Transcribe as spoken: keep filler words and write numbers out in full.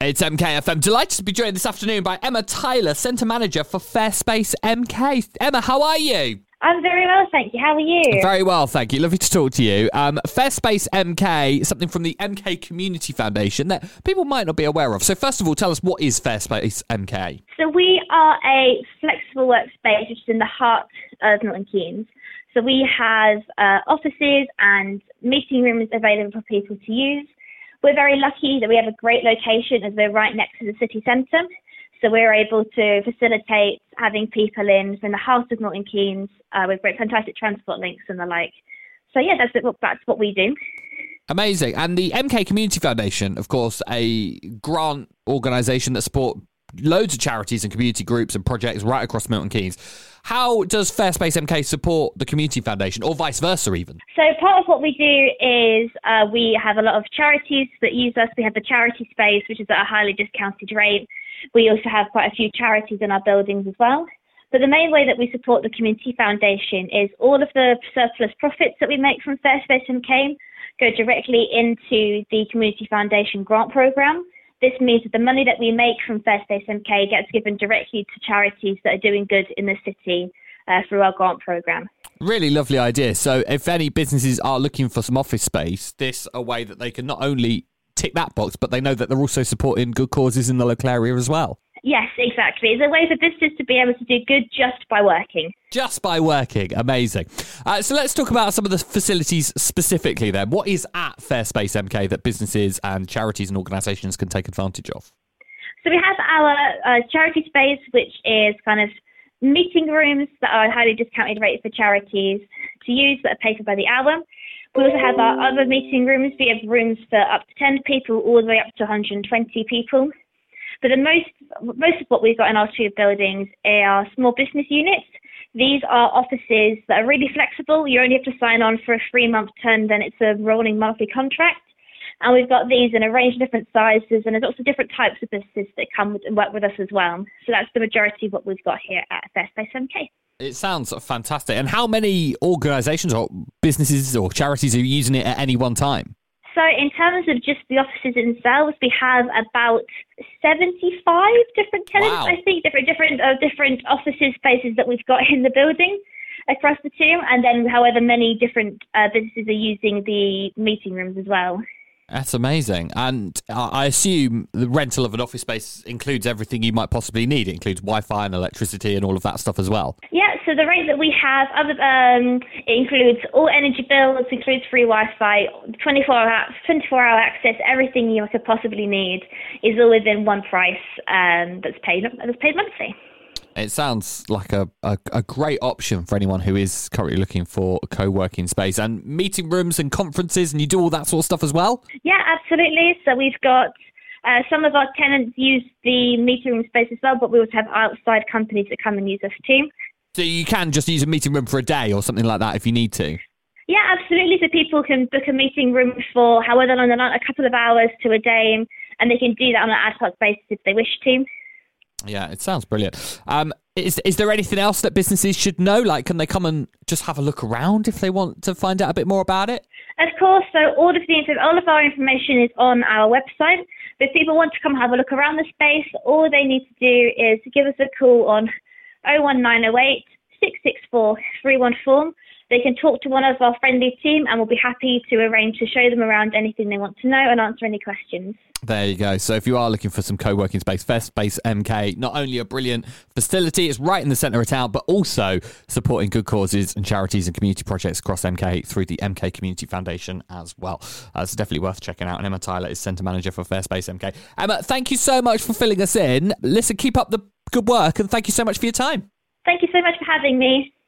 It's M K F M. Delighted to be joined this afternoon by Emma Tyler, Centre Manager for Fairspace M K. Emma, how are you? I'm very well, thank you. How are you? Very well, thank you. Lovely to talk to you. Um, Fairspace M K, something from the M K Community Foundation that people might not be aware of. So first of all, tell us, what is Fairspace M K? So we are a flexible workspace which is in the heart of Milton Keynes. So we have uh, offices and meeting rooms available for people to use. We're very lucky that we have a great location as we're right next to the city centre. So we're able to facilitate having people in from the heart of Milton Keynes uh, with great fantastic transport links and the like. So yeah, that's, it, that's what we do. Amazing. And the M K Community Foundation, of course, a grant organisation that support loads of charities and community groups and projects right across Milton Keynes. How does Fairspace M K support the Community Foundation, or vice versa even? So part of what we do is uh, we have a lot of charities that use us. We have the charity space, which is at a highly discounted rate. We also have quite a few charities in our buildings as well. But the main way that we support the Community Foundation is all of the surplus profits that we make from Fairspace M K go directly into the Community Foundation grant programme. This means that the money that we make from Fairspace M K gets given directly to charities that are doing good in the city uh, through our grant programme. Really lovely idea. So if any businesses are looking for some office space, this a way that they can not only tick that box, but they know that they're also supporting good causes in the local area as well. Yes, exactly. It's a way for businesses to be able to do good just by working. Just by working. Amazing. Uh, so let's talk about some of the facilities specifically then. What is at Fairspace M K that businesses and charities and organisations can take advantage of? So we have our uh, charity space, which is kind of meeting rooms that are highly discounted rates for charities to use that are paid for by the hour. We also have our other meeting rooms. We have rooms for up to ten people all the way up to one hundred twenty people. But the most most of what we've got in our two buildings are small business units. These are offices that are really flexible. You only have to sign on for a three-month term, then it's a rolling monthly contract. And we've got these in a range of different sizes, and there's also different types of businesses that come and work with us as well. So that's the majority of what we've got here at Fairspace M K. It sounds fantastic. And how many organisations or businesses or charities are using it at any one time? So in terms of just the offices themselves, we have about seventy-five different tenants, wow. I think, different different uh, different offices spaces that we've got in the building across the two. And then however many different uh, businesses are using the meeting rooms as well. That's amazing. And I assume the rental of an office space includes everything you might possibly need. It includes Wi-Fi and electricity and all of that stuff as well. Yeah, so the rate that we have, other, um, it includes all energy bills, includes free Wi-Fi, twenty-four hour access, everything you could possibly need is all within one price um, that's paid that's paid monthly. It sounds like a, a, a great option for anyone who is currently looking for a co-working space and meeting rooms and conferences, and you do all that sort of stuff as well? Yeah, absolutely. So we've got uh, some of our tenants use the meeting room space as well, but we also have outside companies that come and use us too. So you can just use a meeting room for a day or something like that if you need to? Yeah, absolutely. So people can book a meeting room for however long, a couple of hours to a day, and they can do that on an ad hoc basis if they wish to. Yeah, it sounds brilliant. Um, is is there anything else that businesses should know? Like, can they come and just have a look around if they want to find out a bit more about it? Of course. So all of the all of our information is on our website. But if people want to come have a look around the space, all they need to do is give us a call on oh one nine oh eight, six six four, three one four. They can talk to one of our friendly team and we'll be happy to arrange to show them around anything they want to know and answer any questions. There you go. So if you are looking for some co-working space, Fairspace M K, not only a brilliant facility, it's right in the centre of town, but also supporting good causes and charities and community projects across M K through the M K Community Foundation as well. Uh, it's definitely worth checking out. And Emma Tyler is Centre Manager for Fairspace M K. Emma, thank you so much for filling us in. Listen, keep up the good work and thank you so much for your time. Thank you so much for having me.